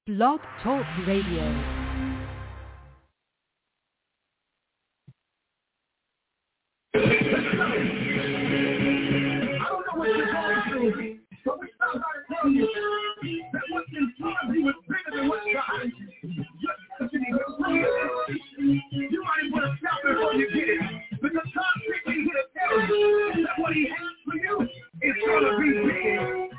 Blog Talk Radio. So we start by telling you that what's in front of you is bigger than what's behind you. You might as well stop before you get it. Because God sent me here to tell you that what he has for you is going to be big.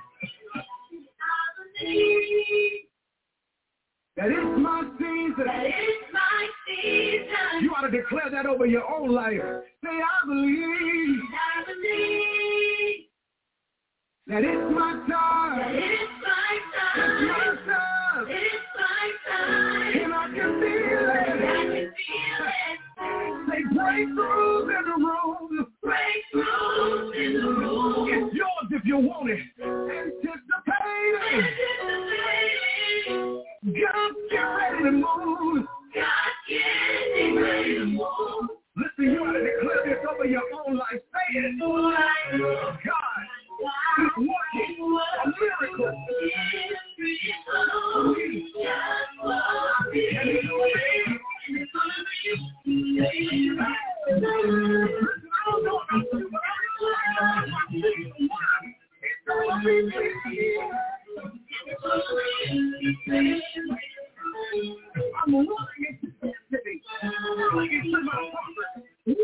That is my season. That is my season. You ought to declare that over your own life. Say, I believe. I believe. That it's my time. That it's my time. It's my time. It's my time. And I can feel it. I can feel it. Say breakthroughs in the room. Breakthroughs in the room. It's yours if you want it. Anticipating. God get ready to move. God getting ready to move. Listen, you ought to declare this over your own life. Say it. God. He's working a miracle. I'm running into destiny. Running into my purpose.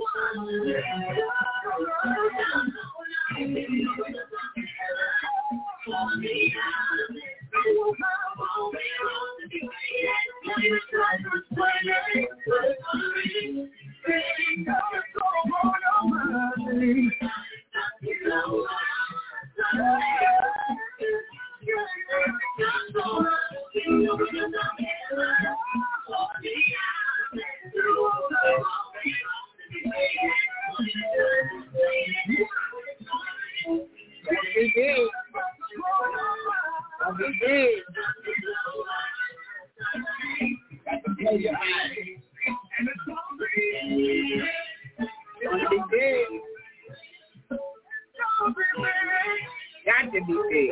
Got to be big.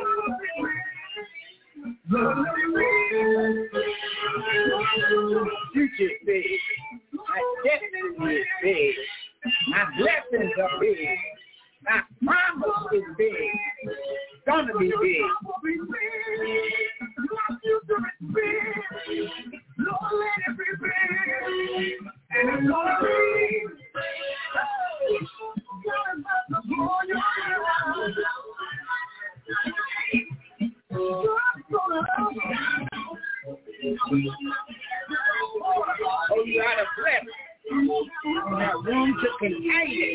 Future is big. My destiny is big. My blessings are big. My promise is big. It's gonna be big. Lord, let it be big. And it's gonna be oh, you got a flip. That room to contain it.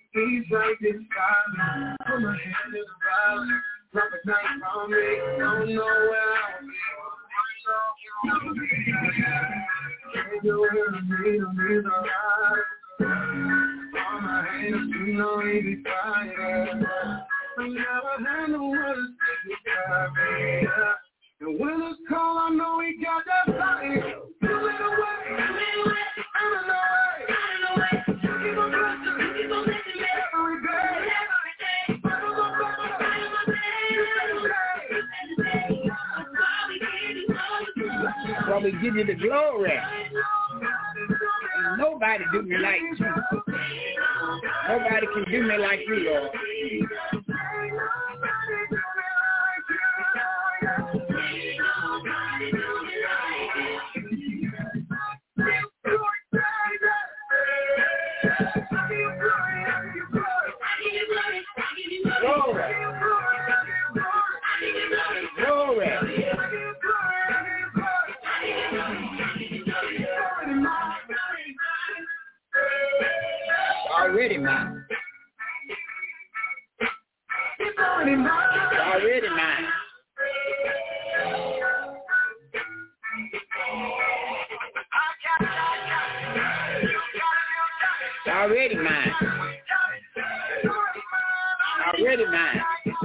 He's right beside me. Put my hand in the valley. Drop a knife on me. Don't know where I'll be. Can't do it to me, don't need the ride. On my hands, you know he be fighting. I never had no one to stick beside me. And when it's cold, I know he got that body. Do it away, out of the way. Keep on blessing me every day. So we give you the glory. Nobody do me like you. Nobody can do me like you, Lord. Already mine. It's already mine. It's already mine. Already mine.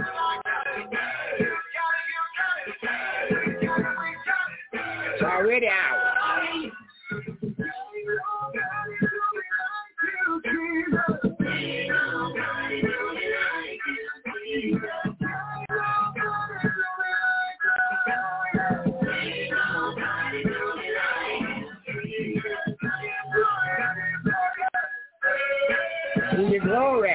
It's already ours. Give you glory.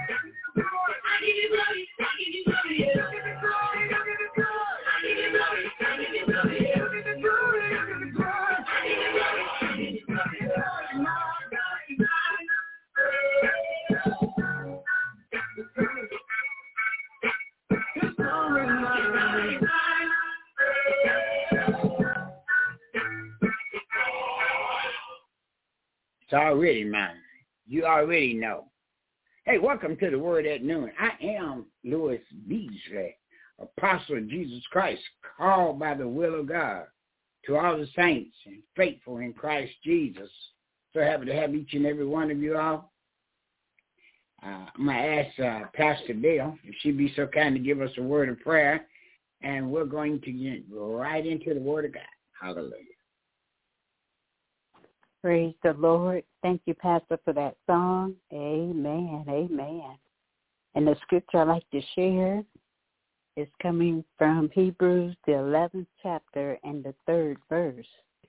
It's already mine. You already know. Hey, welcome to the Word at Noon. I am Louis Beasley, Apostle of Jesus Christ, called by the will of God to all the saints and faithful in Christ Jesus. So happy to have each and every one of you all. I'm going to ask Pastor Bill if she'd be so kind to give us a word of prayer, and we're going to get right into the Word of God. Hallelujah. Praise the Lord. Thank you, Pastor, for that song. Amen. Amen. And the scripture I'd like to share is coming from Hebrews, the 11th chapter and the 3rd verse.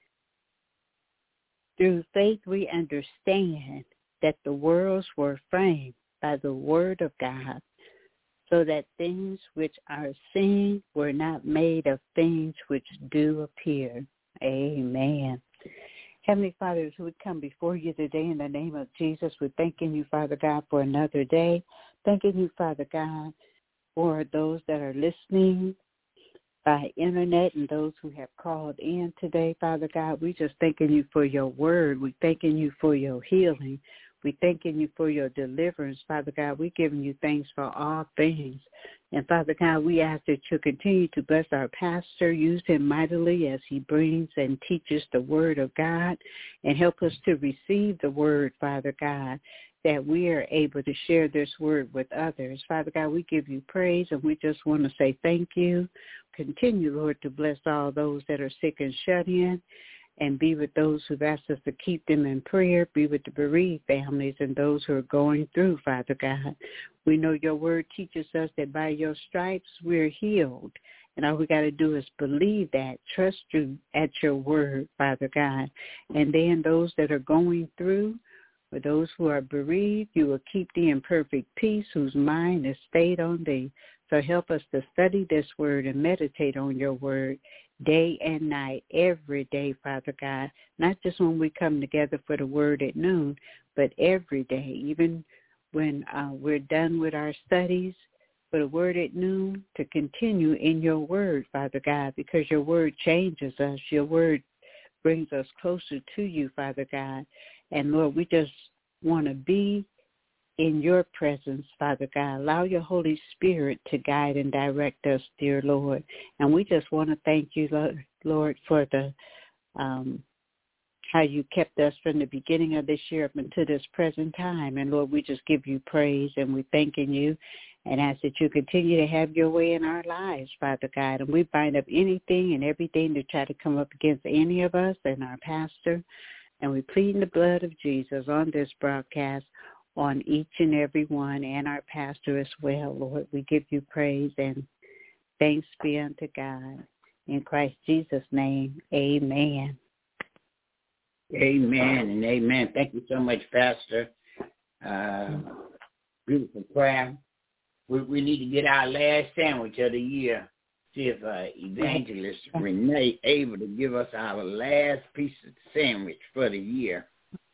Through faith we understand that the worlds were framed by the word of God, so that things which are seen were not made of things which do appear. Amen. Heavenly Father, as we come before you today in the name of Jesus, we're thanking you, Father God, for another day. Thanking you, Father God, for those that are listening by internet and those who have called in today, Father God. We just thanking you for your word. We're thanking you for your healing. We're thanking you for your deliverance, Father God. We're giving you thanks for all things. And, Father God, we ask that you continue to bless our pastor, use him mightily as he brings and teaches the word of God, and help us to receive the word, Father God, that we are able to share this word with others. Father God, we give you praise, and we just want to say thank you. Continue, Lord, to bless all those that are sick and shut in, and be with those who've asked us to keep them in prayer. Be with the bereaved families and those who are going through, Father God. We know your word teaches us that by your stripes we're healed. And all we got to do is believe that, trust you at your word, Father God. And then those that are going through, for those who are bereaved, you will keep thee in perfect peace, whose mind is stayed on thee. So help us to study this word and meditate on your word day and night, every day, Father God, not just when we come together for the word at noon, but every day, even when we're done with our studies for the word at noon, to continue in your word, Father God, because your word changes us. Your word brings us closer to you, Father God. And Lord, we just want to be in your presence, Father God. Allow your Holy Spirit to guide and direct us, dear Lord. And we just want to thank you, Lord, for the how you kept us from the beginning of this year up until this present time. And, Lord, we just give you praise, and we're thanking you and ask that you continue to have your way in our lives, Father God. And we bind up anything and everything to try to come up against any of us and our pastor. And we plead in the blood of Jesus on this broadcast, on each and every one, and our pastor as well, Lord. We give you praise and thanks be unto God. In Christ Jesus' name, amen. Amen and amen. Thank you so much, Pastor. Beautiful prayer. We need to get our last sandwich of the year. See if Evangelist Renee able to give us our last piece of sandwich for the year.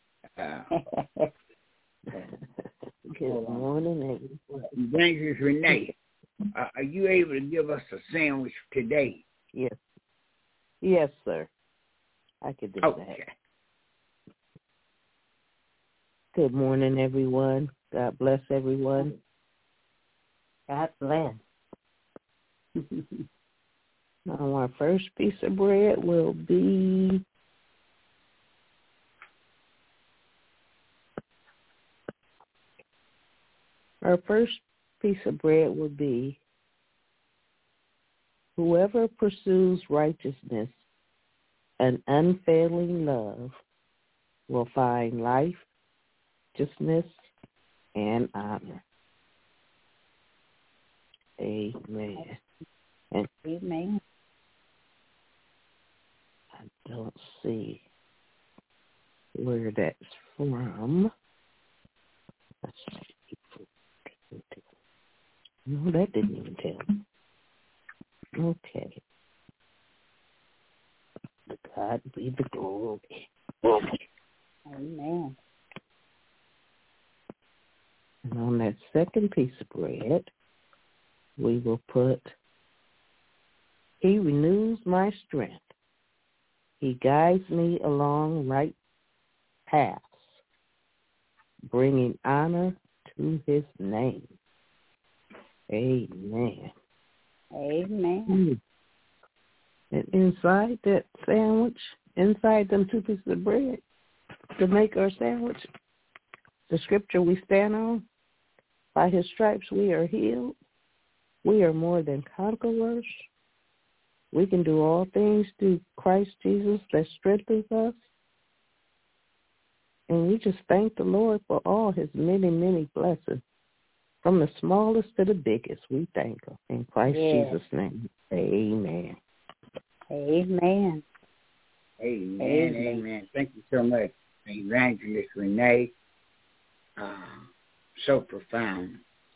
Good morning, Evangelist Renee, are you able to give us a sandwich today? Yes. Yes, sir. I could do that. Good morning, everyone. God bless everyone. God bless. Now, our first piece of bread will be whoever pursues righteousness and unfailing love will find life, righteousness, and honor. Amen. And amen. I don't see where that's from. Let's see. No, that didn't even tell me. Okay. To God be the glory. Amen. And on that second piece of bread, we will put, He renews my strength. He guides me along right paths, bringing honor to His name. Amen. Amen. And inside that sandwich, inside them two pieces of bread, to make our sandwich, the scripture we stand on, by His stripes we are healed. We are more than conquerors. We can do all things through Christ Jesus that strengthens us. And we just thank the Lord for all His many, many blessings. From the smallest to the biggest, we thank Him. In Christ Jesus' name, amen. Amen. Amen. Amen. Thank you so much, Evangelist Renee. So profound.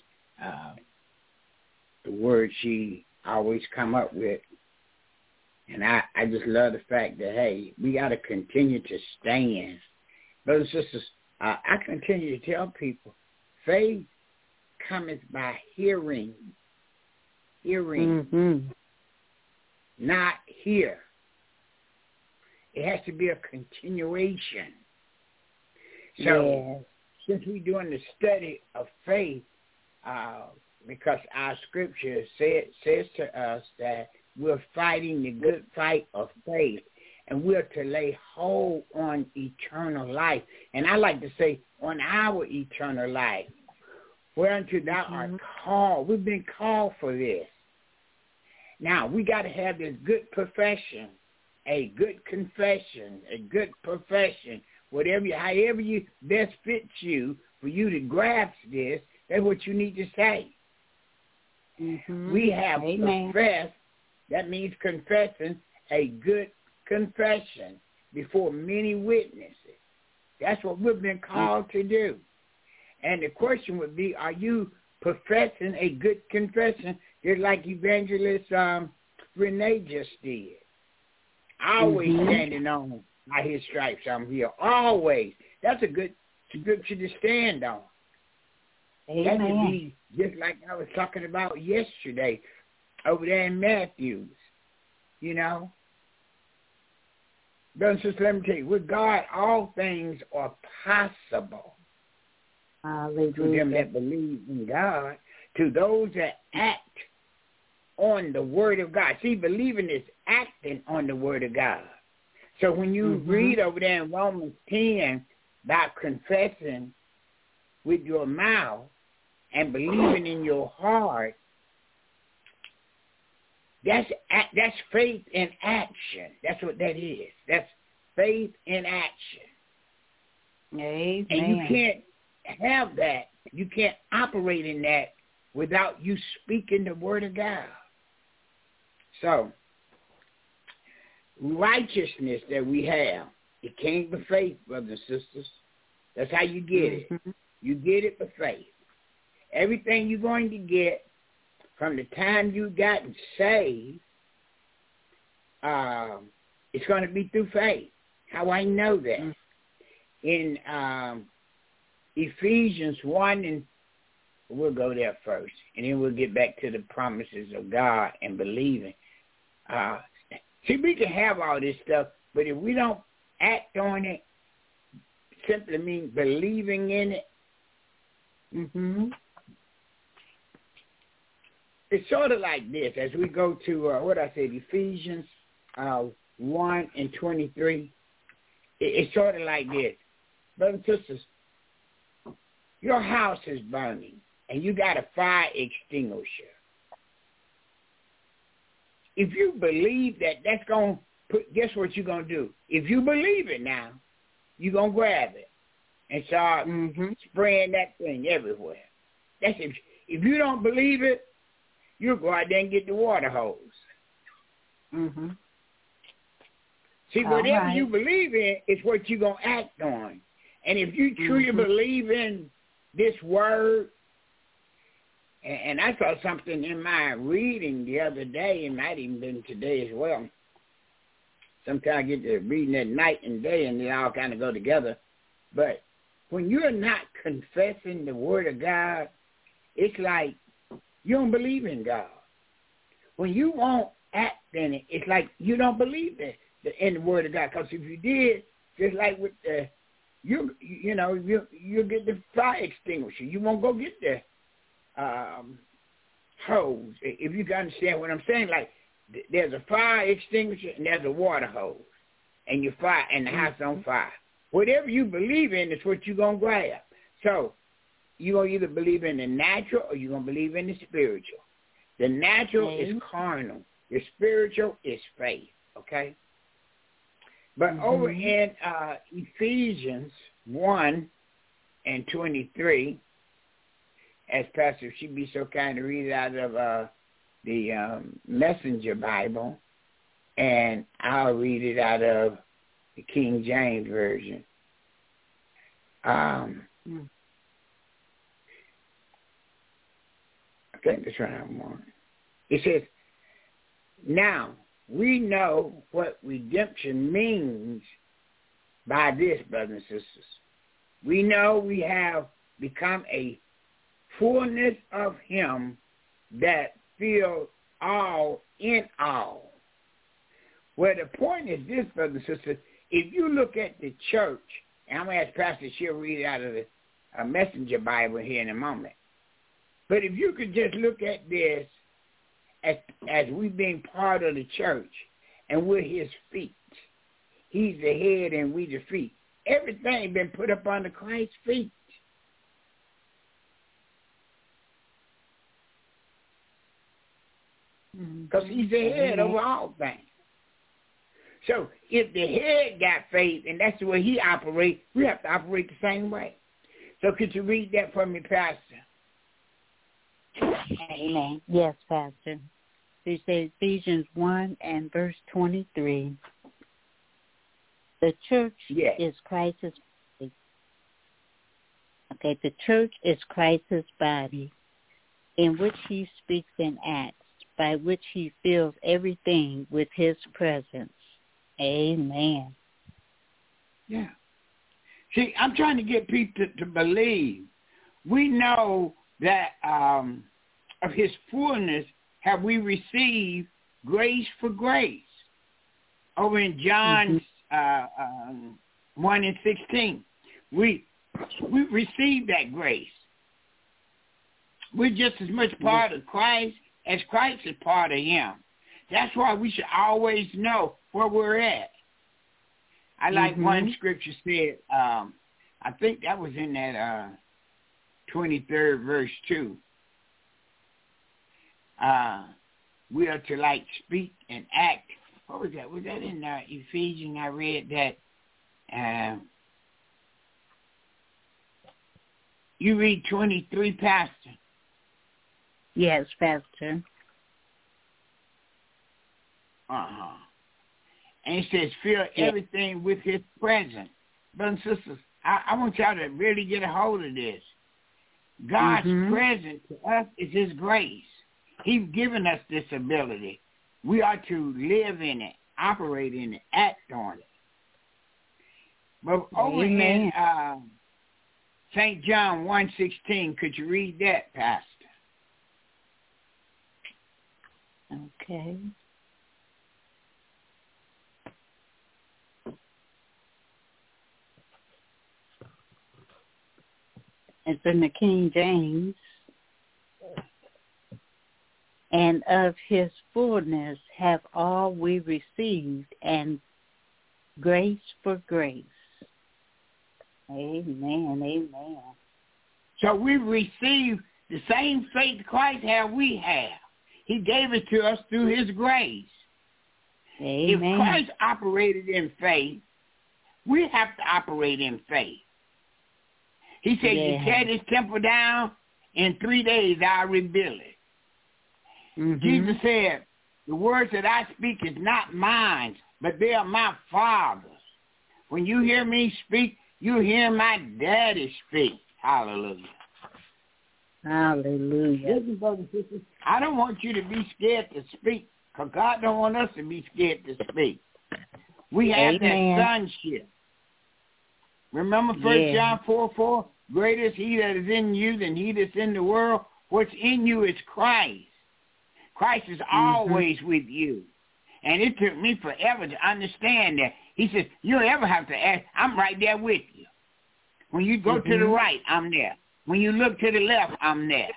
The word she always come up with. And I just love the fact that, hey, we got to continue to stand. Brothers and sisters, I continue to tell people, faith cometh by hearing. Not hear. It has to be a continuation. So since we're doing the study of faith, because our scripture says to us that we're fighting the good fight of faith, and we're to lay hold on eternal life. And I like to say, on our eternal life, whereunto thou art called. We've been called for this. Now, we got to have this good profession, a good confession, a good profession, however you best fits you, for you to grasp this, that's what you need to say. We have confessed, that means confessing a good confession before many witnesses. That's what we've been called to do. And the question would be, are you professing a good confession, just like Evangelist Renee just did? Always standing on by His stripes I'm here. Always. That's a good scripture to stand on. That would be just like I was talking about yesterday over there in Matthews. You know? Brothers and sisters, let me tell you, with God, all things are possible. Hallelujah. To them that believe in God, to those that act on the word of God. See, believing is acting on the word of God. So when you read over there in Romans 10 about confessing with your mouth and believing in your heart, that's faith in action. That's what that is. That's faith in action. Amen. And you can't have that. You can't operate in that without you speaking the word of God. So, righteousness that we have, it came by faith, brothers and sisters. That's how you get it. You get it by faith. Everything you're going to get from the time you gotten saved, it's going to be through faith. How I know that? In Ephesians 1, and we'll go there first, and then we'll get back to the promises of God and believing. See, we can have all this stuff, but if we don't act on it, simply means believing in it. It's sort of like this. As we go to, what I said, Ephesians 1 and 23, it's sort of like this. Brothers and sisters, your house is burning, and you got a fire extinguisher. If you believe that that's going to put, guess what you're going to do? If you believe it now, you're going to grab it and start spraying that thing everywhere. That's if you don't believe it, you'll go out there and get the water hose. See, whatever you believe in is what you're going to act on. And if you truly believe in this word, and I saw something in my reading the other day, it might even been today as well. Sometimes I get to reading at night and day, and they all kind of go together. But when you're not confessing the word of God, it's like you don't believe in God. When you won't act in it, it's like you don't believe in the word of God. Because if you did, just like with the, you'll get the fire extinguisher. You won't go get the hose. If you can understand what I'm saying, like there's a fire extinguisher and there's a water hose, and your fire and the house on fire. Whatever you believe in is what you're gonna grab. So you're gonna either believe in the natural or you're gonna believe in the spiritual. The natural is carnal. The spiritual is faith. Okay. But over in Ephesians 1 and 23. As Pastor, she'd be so kind to read it out of the Messenger Bible, and I'll read it out of the King James Version. I think that's what I want. It says, now we know what redemption means by this, brothers and sisters. We know we have become a fullness of him that fills all in all. Well, the point is this, brothers and sisters, if you look at the church, and I'm going to ask Pastor, she'll read it out of the Messenger Bible here in a moment. But if you could just look at this as we being part of the church, and we're his feet. He's the head and we the feet. Everything been put up under Christ's feet. Because he's the head over all things. So if the head got faith, and that's the way he operates, we have to operate the same way. So could you read that for me, Pastor? Amen. Yes, Pastor. It says Ephesians 1 and verse 23. The church is Christ's body. Okay, the church is Christ's body, in which he speaks and acts, by which he fills everything with his presence. Amen. Yeah. See, I'm trying to get people to believe. We know that of his fullness have we received grace for grace. Over in John 1 and 16. We receive that grace. We're just as much part of Christ as Christ is part of him. That's why we should always know where we're at. I like one scripture said, I think that was in that 23rd verse 2. We are to like speak and act. What was that? Was that in Ephesians? I read that. You read 23, Pastor? Yes, Pastor. And it says, fill everything with his presence. Brothers and sisters, I want y'all to really get a hold of this. God's presence to us is his grace. He's given us this ability. We are to live in it, operate in it, act on it. But over in St. John 1:16, could you read that, Pastor? Okay. It's in the King James. And of his fullness have all we received, and grace for grace. Amen, amen. So we receive the same faith Christ had we have. He gave it to us through his grace. Amen. If Christ operated in faith, we have to operate in faith. He said, you tear this temple down, in 3 days I'll rebuild it. Jesus said, the words that I speak is not mine, but they are my Father's. When you hear me speak, you hear my daddy speak. Hallelujah. Hallelujah. Listen, brothers and sisters, I don't want you to be scared to speak, because God don't want us to be scared to speak. We have that sonship. Remember 1 John 4:4? Greater is he that is in you than he that's in the world. What's in you is Christ. Christ is always with you. And it took me forever to understand that. He says, you don't ever have to ask. I'm right there with you. When you go to the right, I'm there. When you look to the left, I'm there.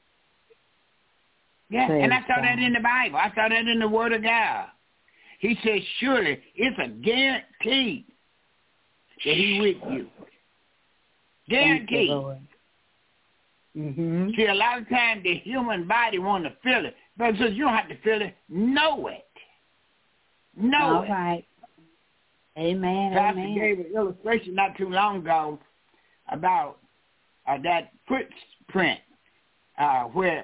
Yeah, Praise and I saw God. that in the Bible. I saw that in the Word of God. He says, surely it's a guarantee that he's with you. Guarantee. Thank you, Lord. See, a lot of times the human body want to feel it. But so you don't have to feel it. Know it. Know it. All right. Amen. Pastor Amen. gave an illustration not too long ago about that footprint where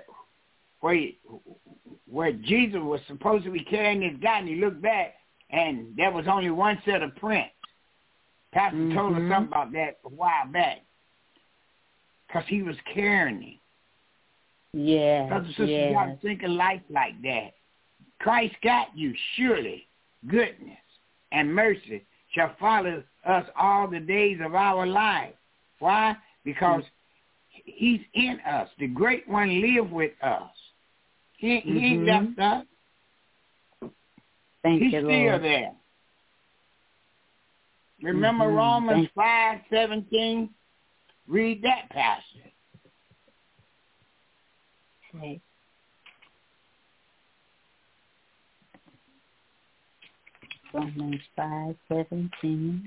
Jesus was supposed to be carrying this guy, and he looked back, and there was only one set of prints. Pastor told us something about that a while back, because he was carrying him. Yeah. Brothers and sisters, you got to think of life like that. Christ got you. Surely goodness and mercy shall follow us all the days of our life. Why? Because he's in us. The great one live with us. He ain't left us. Thank He's you, still Lord. there. Remember Romans 5:17? Read that passage. Okay. Romans 5:17.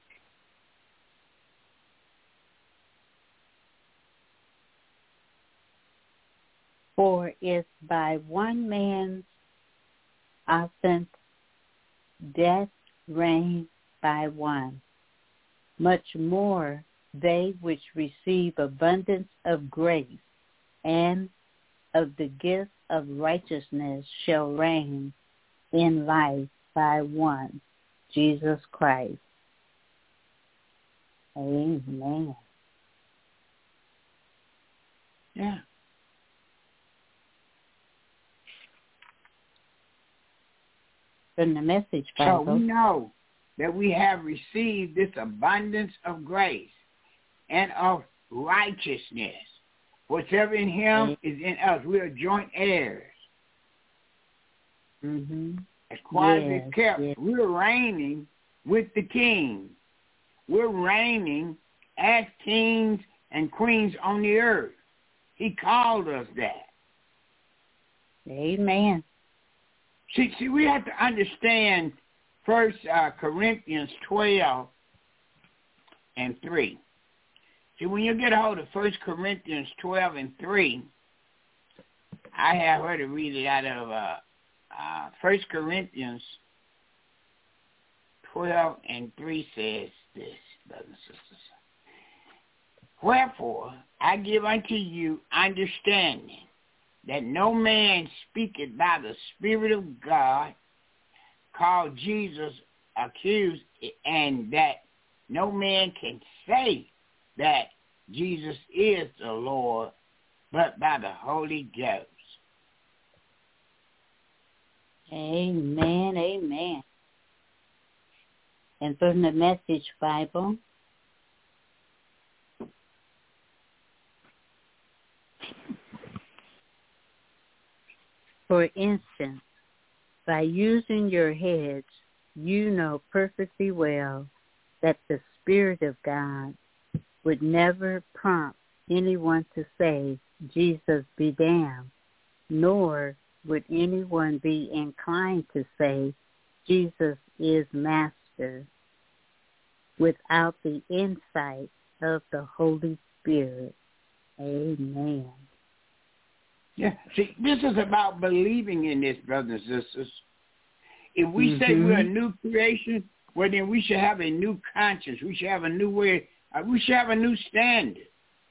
For if by one man's offense death reigned by one, much more they which receive abundance of grace and of the gift of righteousness shall reign in life by one, Jesus Christ. Amen. Yeah. From the Message Bible. So we know that we have received this abundance of grace and of righteousness. Whatever in him is in us. We are joint heirs. As quiet as kept. We're reigning with the king. We're reigning as kings and queens on the earth. He called us that. Amen. See, we have to understand 1 Corinthians 12 and 3. See, when you get a hold of 1 Corinthians 12 and 3, I have her to read it out of 1 Corinthians 12 and 3 says this, brothers and sisters. Wherefore, I give unto you understanding that no man speaketh by the Spirit of God, called Jesus accused, and that no man can say that Jesus is the Lord, but by the Holy Ghost. Amen, amen. And from the Message Bible, for instance, by using your heads, you know perfectly well that the Spirit of God would never prompt anyone to say, Jesus be damned, nor would anyone be inclined to say, Jesus is Master, without the insight of the Holy Spirit. Amen. Yeah, see, this is about believing in this, brothers and sisters. If we say we're a new creation, well, then we should have a new conscience. We should have a new way. We should have a new standard.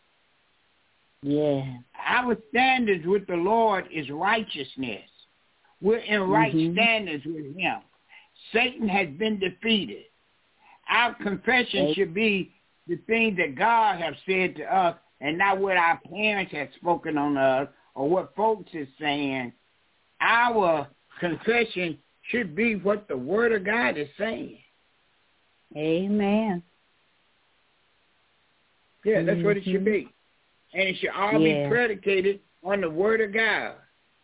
Yeah. Our standards with the Lord is righteousness. We're in right standards with him. Satan has been defeated. Our confession should be the things that God has said to us and not what our parents have spoken on us or what folks is saying. Our confession should be what the Word of God is saying. Amen. Yeah, that's what it should be. And it should all be predicated on the Word of God.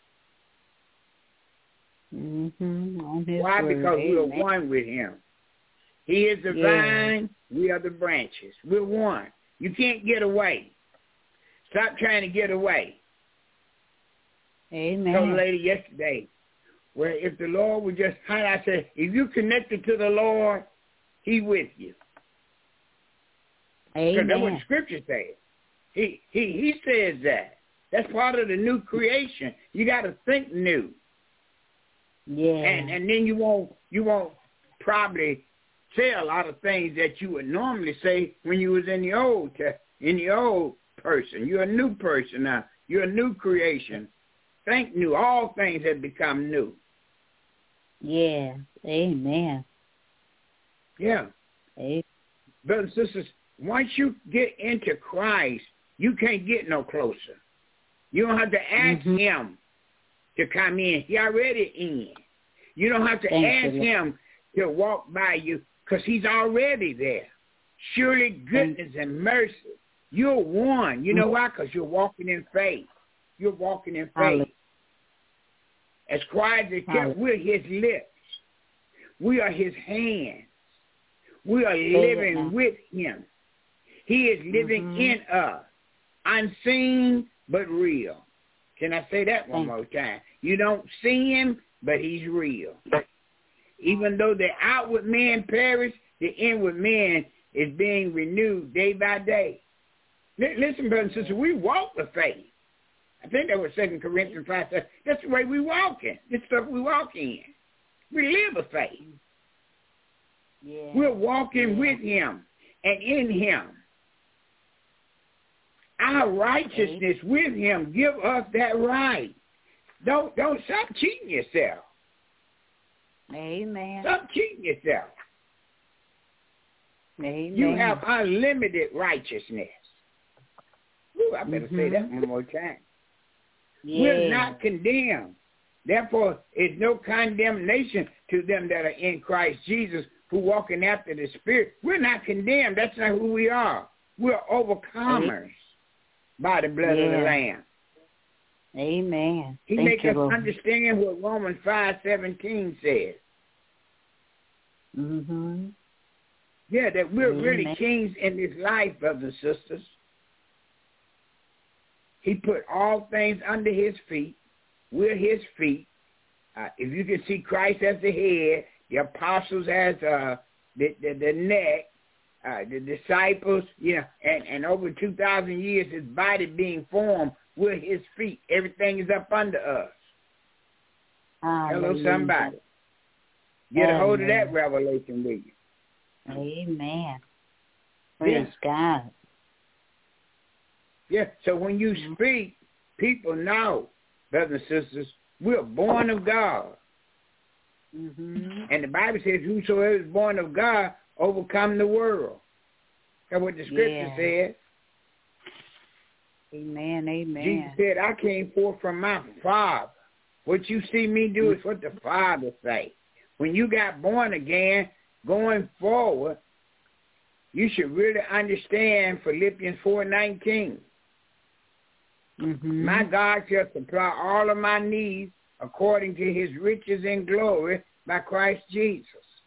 On his Why? word. Because we are one with him. He is the vine, we are the branches. We're one. You can't get away. Stop trying to get away. Amen. I told a lady yesterday, well, if the Lord would just, I said, if you're connected to the Lord, he with you. Amen. Because that's what the Scripture says. He says that. That's part of the new creation. You got to think new. Yeah. And then you won't probably say a lot of things that you would normally say when you was in the old person. You're a new person now. You're a new creation. Think new. All things have become new. Yeah. Amen. Yeah. Amen. Brothers and sisters, once you get into Christ, you can't get no closer. You don't have to ask him to come in. He already in. You don't have to ask him to walk by you because he's already there. Surely goodness and mercy. You're one. You know why? Because you're walking in faith. You're walking in faith. As quiet as kept, we're his lips. We are his hands. We are living with him. He is living in us. Unseen but real. Can I say that one more time? You don't see him, but he's real. Even though the outward man perish, the inward man is being renewed day by day. Listen, brothers and sisters, we walk the faith. I think that was 2 Corinthians 5 says, that's the way we walk in. This stuff we walk in. We live a faith. Yeah. We're walking with him and in him. Our righteousness with him give us that right. Don't stop cheating yourself. Amen. Stop cheating yourself. Amen. You have unlimited righteousness. Ooh, I better say that one more time. Yeah. We're not condemned. Therefore, it's no condemnation to them that are in Christ Jesus who walking after the Spirit. We're not condemned. That's not who we are. We're overcomers by the blood of the Lamb. Amen. He makes us understand what Romans 5:17 says. Yeah, that we're really kings in this life, brothers and sisters. He put all things under his feet. We're his feet. If you can see Christ as the head, the apostles as the neck, the disciples, and over 2,000 years, his body being formed, we're his feet. Everything is up under us. Hello, somebody. Get a hold of that revelation with you. Amen. Praise God. Yeah, so when you speak, people know, brothers and sisters, we're born of God. Mm-hmm. And the Bible says, whosoever is born of God overcome the world. That's what the scripture says. Amen, amen. Jesus said, I came forth from my Father. What you see me do is what the Father say. When you got born again, going forward, you should really understand Philippians 4:19. Mm-hmm. My God shall supply all of my needs according to his riches and glory by Christ Jesus.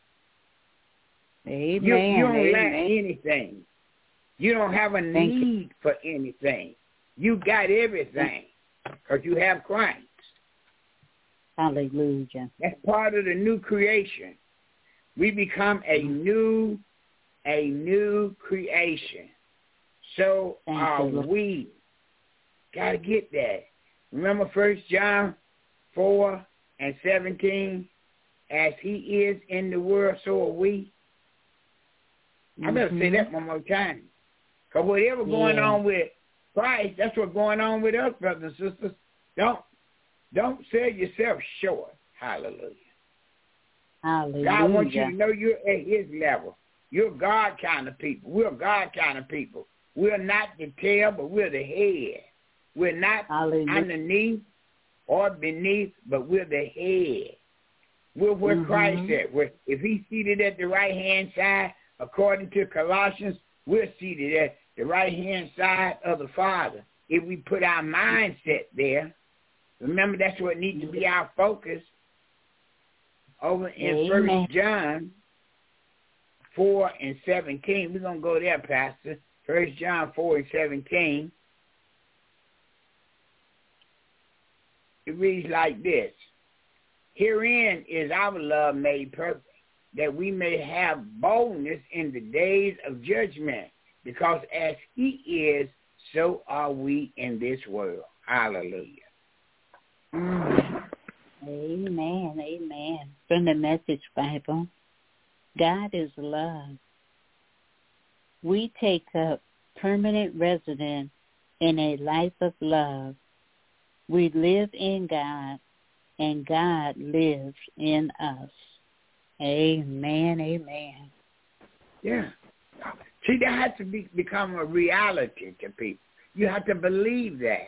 Amen. You don't lack anything. You don't have a need for anything. You got everything because you have Christ. Hallelujah. That's part of the new creation. We become a new creation. So we got to get that. Remember 1 John 4:17, as he is in the world, so are we. I better say that one more time. Because whatever going on with Christ, that's what's going on with us, brothers and sisters. Don't sell yourself short. Hallelujah. Hallelujah. God wants you to know you're at his level. You're God kind of people. We're God kind of people. We're not the tail, but we're the head. We're not underneath or beneath, but we're the head. We're where Christ at. If he's seated at the right-hand side, according to Colossians, we're seated at the right-hand side of the Father. If we put our mindset there, remember that's what needs to be our focus. Over in 1 John 4:17, we're going to go there, Pastor. 1 John 4:17. It reads like this. Herein is our love made perfect, that we may have boldness in the days of judgment, because as he is, so are we in this world. Hallelujah. Amen, amen. From the Message Bible, God is love. We take up permanent residence in a life of love. We live in God, and God lives in us. Amen, amen. Yeah. See, that has to become a reality to people. You have to believe that.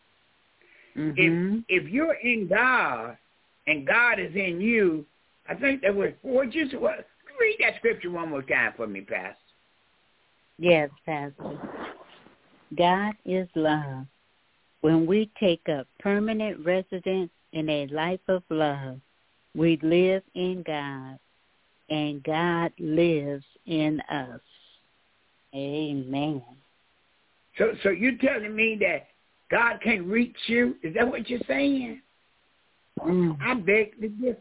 If you're in God and God is in you, I think that read that scripture one more time for me, Pastor. Yes, Pastor. God is love. When we take up permanent residence in a life of love, we live in God, and God lives in us. Amen. So you're telling me that God can't reach you? Is that what you're saying? I beg to differ.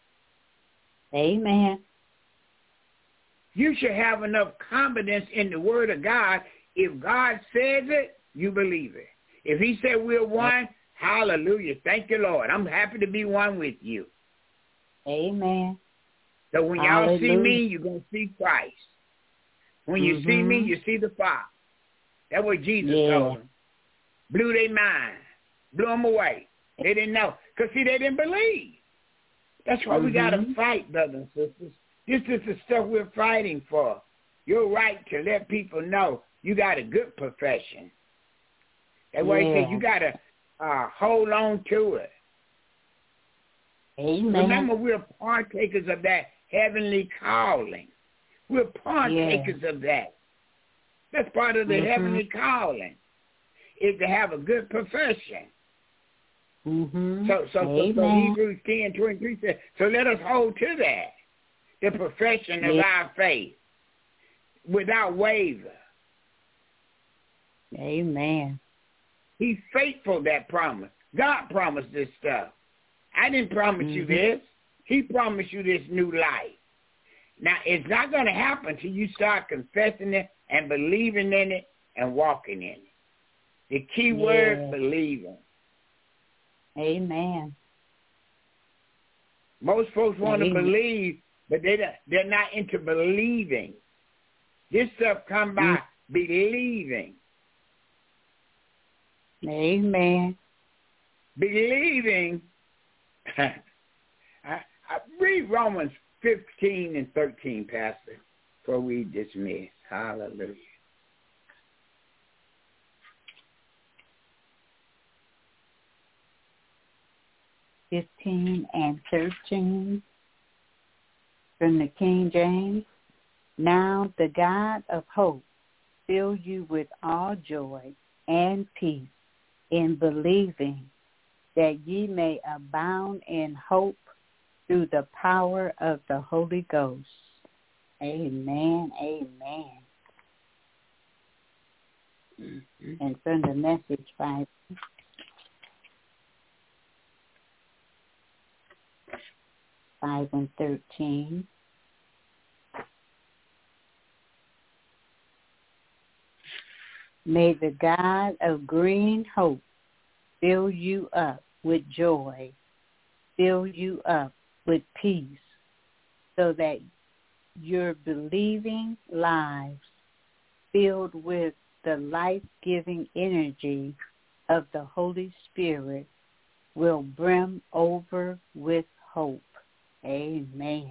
Amen. You should have enough confidence in the word of God. If God says it, you believe it. If he said we're one, hallelujah. Thank you, Lord. I'm happy to be one with you. Amen. So when y'all see me, you're going to see Christ. When you see me, you see the Father. That's what Jesus told them. Blew their mind. Blew them away. They didn't know. Because, see, they didn't believe. That's why we got to fight, brothers and sisters. This is the stuff we're fighting for. Your right to let people know you got a good profession. That's why he said you got to hold on to it. Amen. Remember, we're partakers of that heavenly calling. We're partakers of that. That's part of the heavenly calling, is to have a good profession. So Hebrews 10:23 says, so let us hold to that, the profession of our faith. without waver. Amen. He's faithful, that promise. God promised this stuff. I didn't promise you this. He promised you this new life. Now, it's not going to happen until you start confessing it and believing in it and walking in it. The key word, believing. Amen. Most folks want to believe, but they're not into believing. This stuff comes by believing. Amen. Believing. I read Romans 15 and 13, Pastor, before we dismiss. Hallelujah. (15 and 13) from the King James. Now the God of hope fill you with all joy and peace in believing, that ye may abound in hope through the power of the Holy Ghost. Amen. Amen. And from the Message Bible. 5 and 13. May the God of green hope fill you up with joy, fill you up with peace, so that your believing lives, filled with the life-giving energy of the Holy Spirit, will brim over with hope. Amen.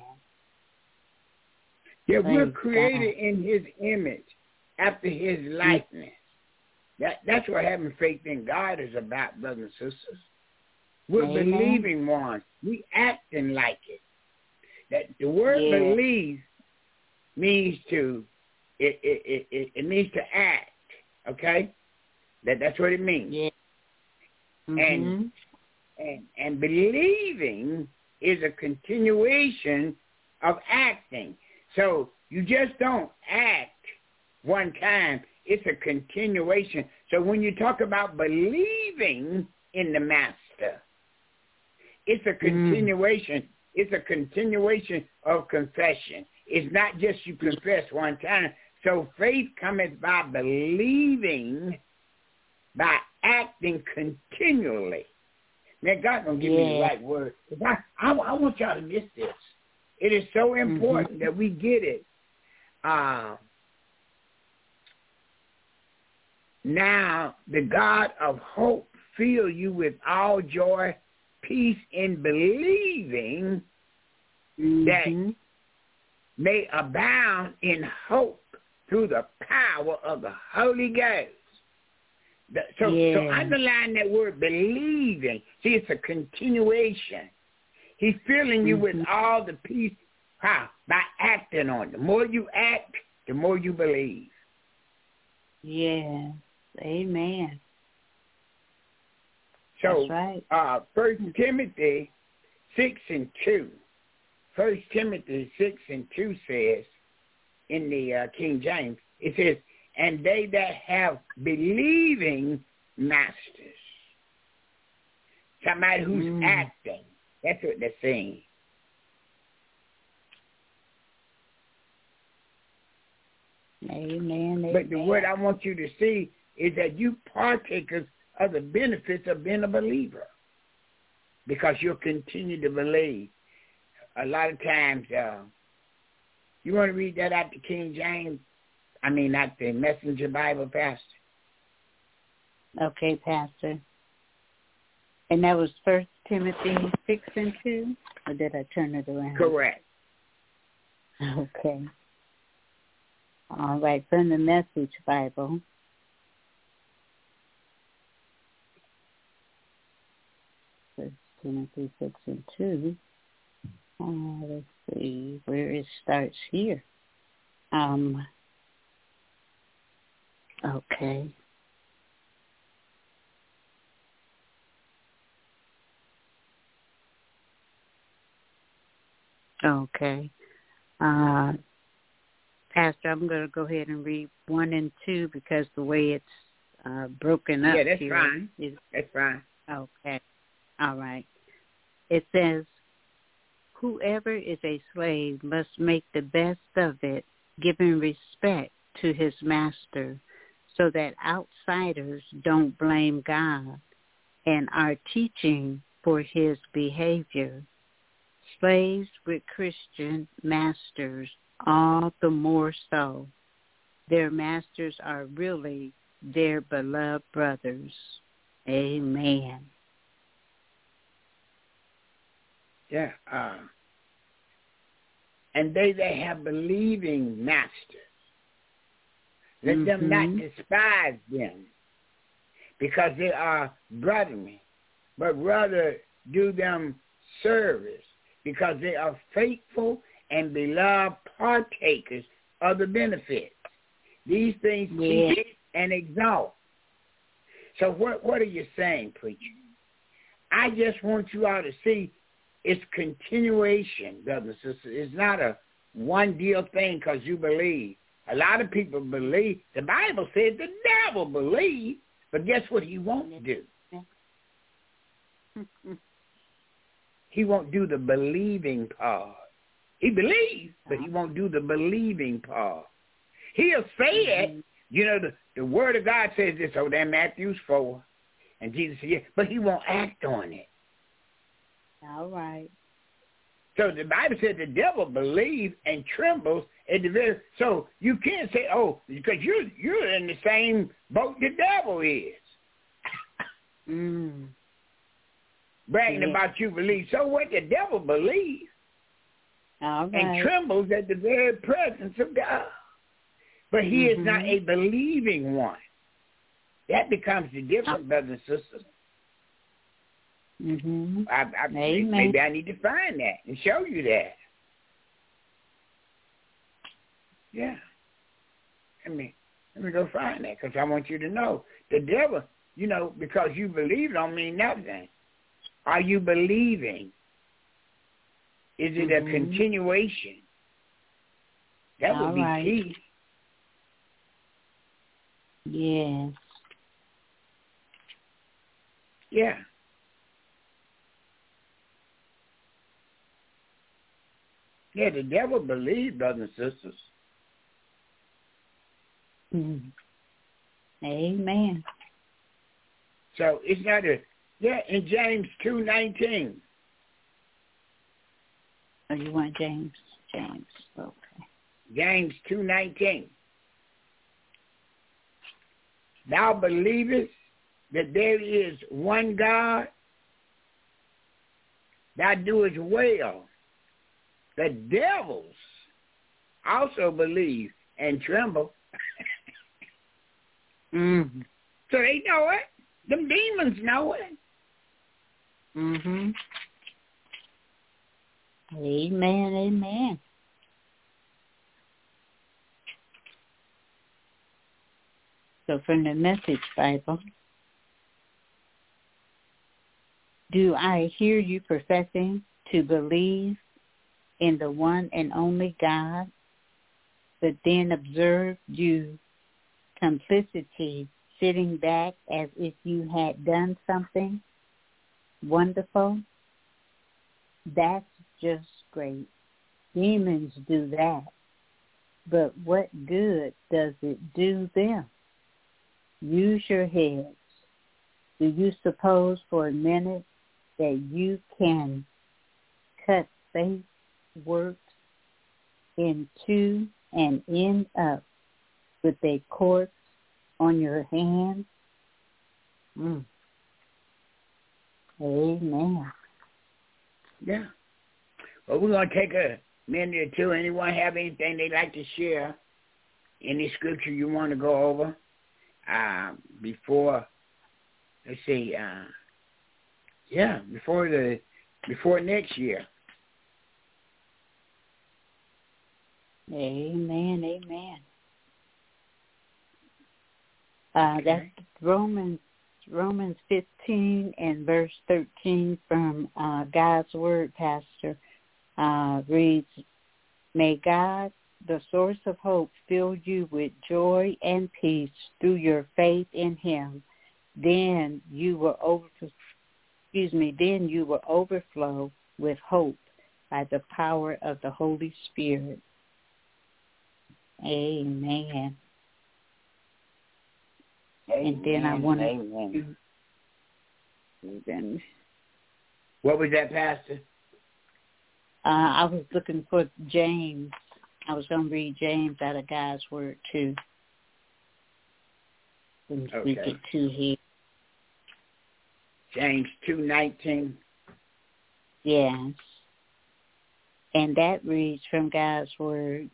Yeah, we're created in his image, after his likeness. That's what having faith in God is about, brothers and sisters. We're believing ones. We acting like it. That the word believe means to it means to act. Okay, that's what it means. Yeah. And believing is a continuation of acting. So you just don't act one time. It's a continuation. So when you talk about believing in the Master, it's a continuation. It's a continuation of confession. It's not just you confess one time. So faith cometh by believing, by acting continually. Man, God's going to give me the right word. I want y'all to get this. It is so important that we get it. Now, the God of hope fill you with all joy, peace in believing, that may abound in hope through the power of the Holy Ghost. So underline that word believing. See, it's a continuation. He's filling you with all the peace. How? By acting on it. The more you act, the more you believe. Yes. Amen. So, that's right. 1 Timothy 6 and 2. 1 Timothy 6 and 2 says, in the King James, it says, and they that have believing masters. Somebody who's acting. That's what they're saying. Amen. But the word I want you to see is that you partakers of the benefits of being a believer, because you'll continue to believe. A lot of times, you want to read that out the King James? I mean, not the Messenger Bible, Pastor. Okay, Pastor. And that was 1 Timothy 6 and 2? Or did I turn it around? Correct. Okay. All right, from the Message Bible. First Timothy 6 and 2. Let's see where it starts here. Okay. Okay. Pastor, I'm going to go ahead and read 1 and 2 because the way it's broken up. Yeah, that's here fine. is, That's fine. okay. All right. It says, whoever is a slave must make the best of it, giving respect to his master, so that outsiders don't blame God and are teaching for his behavior. Slaves with Christian masters, all the more so. Their masters are really their beloved brothers. Amen. Yeah. And they that have believing masters, let them not despise them, because they are brethren, but rather do them service, because they are faithful and beloved partakers of the benefits. These things teach and exalt. So what are you saying, preacher? I just want you all to see it's continuation, brothers and sisters. It's not a one deal thing because you believe. A lot of people believe. The Bible says the devil believes, but guess what he won't do? He won't do the believing part. He believes, but he won't do the believing part. He'll say it. You know, the Word of God says this over there in Matthew 4. And Jesus said, yeah, but he won't act on it. All right. So the Bible says the devil believes and trembles at the very. So you can't say, oh, because you're in the same boat the devil is. Bragging about you believe. So what the devil believes and trembles at the very presence of God. But he is not a believing one. That becomes the difference, brothers and sisters. Maybe I need to find that and show you that. Yeah. Let me go find that because I want you to know. The devil, you know, because you believe don't mean nothing. Are you believing? Is it a continuation? That would be key. Yes. Yeah. Yeah, the devil believes, brothers and sisters. Amen. So it's not in James 2:19. Oh, you want James? James, okay. James 2:19. Thou believest that there is one God, thou doest well. The devils also believe and tremble. So they know it. Them demons know it. Amen, amen. So from the Message Bible, do I hear you professing to believe in the one and only God, but then observe you complicity sitting back as if you had done something wonderful? That's just great. Demons do that. But what good does it do them? Use your heads. Do you suppose for a minute that you can cut faith work in two and end up with a corpse on your hands? Amen. Yeah. Well, we're going to take a minute or two. Anyone have anything they'd like to share? Any scripture you want to go over before, let's see, before next year? Amen, amen. That's Romans 15 and verse 13 from God's Word, Pastor, reads, May God the source of hope, fill you with joy and peace through your faith in him, then you will overflow with hope by the power of the Holy Spirit. Amen. And then I want to. What was that, Pastor? I was looking for James. I was going to read James out of God's Word too. And speak it to him. James 2:19. Yes. And that reads from God's Word.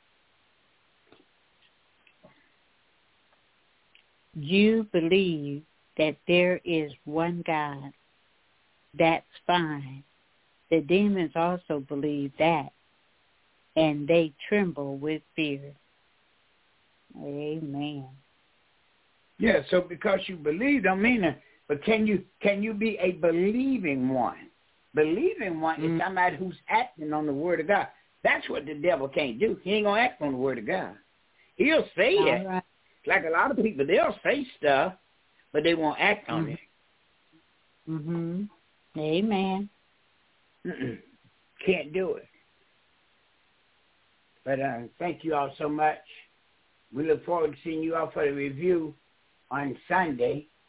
You believe that there is one God. That's fine. The demons also believe that, and they tremble with fear. Amen. Yeah, so because you believe don't mean it, but can you be a believing one? Believing one is somebody who's acting on the Word of God. That's what the devil can't do. He ain't going to act on the Word of God. He'll say it. Right. Like a lot of people, they'll say stuff, but they won't act on it. Mm-hmm. Amen. Can't do it. But thank you all so much. We look forward to seeing you all for the review on Sunday.